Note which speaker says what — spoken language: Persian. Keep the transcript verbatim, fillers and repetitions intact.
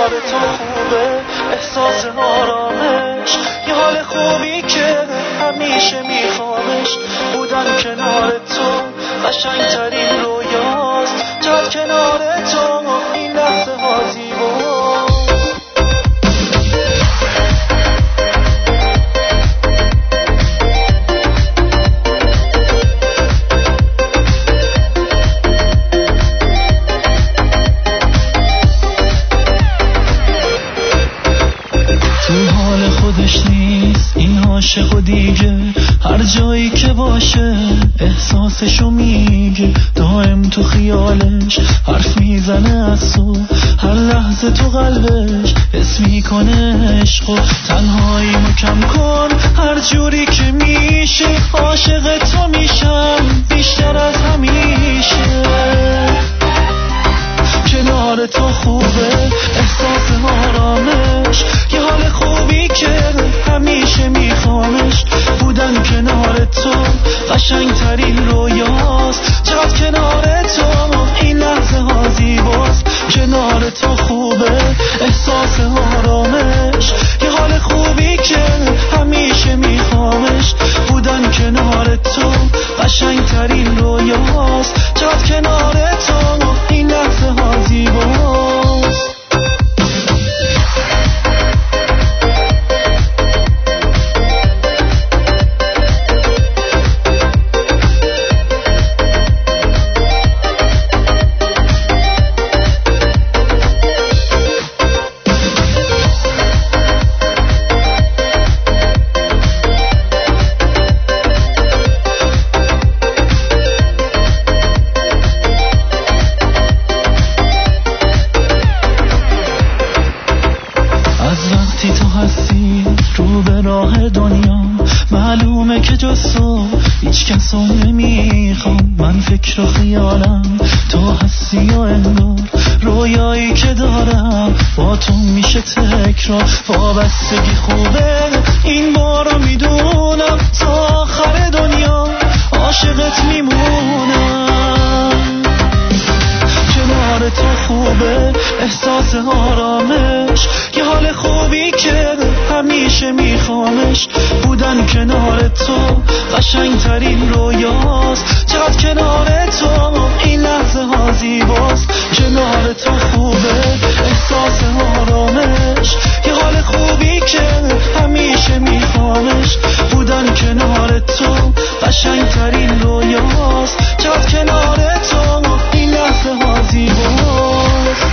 Speaker 1: کنار تو خوبه، احساس آرامش، یه حال خوبی که همیشه میخوامش. بودن کنار تو قشنگترین رویاست، چقدر کنار تو این لحظه ها زیباست. خودش نیست این عاشق و دیگه، هر جایی که باشه احساسشو میگه، دائم تو خیالش حرف میزنه از تو، هر لحظه تو قلبش حس میکنه عشقو. تنهاییمو کم کن هر جوری که میشه، عاشق تو میشم بیشتر از همیشه. کنار تو خوبه، احساس آرامش، یه حال خوبی که همیشه میخوامش. بودن کنار تو قشنگترین رویاست، چقدر کنار تو این لحظه ها زیباست. کنار تو خوبه، احساس آرامش، یه حال خوبی که همیشه میخوامش. بودن کنار تو قشنگترین رویاست، چقدر کنار تو این لحظه ها زیباست. من فکر و خیالم تو هستی و انگار رویایی که دارم با تو میشه تکرار. وابستگی خوبه این بارو میدونم، تا آخر دنیا عاشقت میمونم. کنار تو خوبه، احساس آرامش، یه حال خوبی که همیشه میخوامش. بودن کنار تو قشنگترین رویاست، چقدر کنار تو این لحظه ها زیباست. کنار تو خوبه، احساس آرامش، یه حال خوبی که همیشه میخوامش. بودن کنار تو قشنگترین رویاست، چقدر کنار تو این لحظه ها زیباست.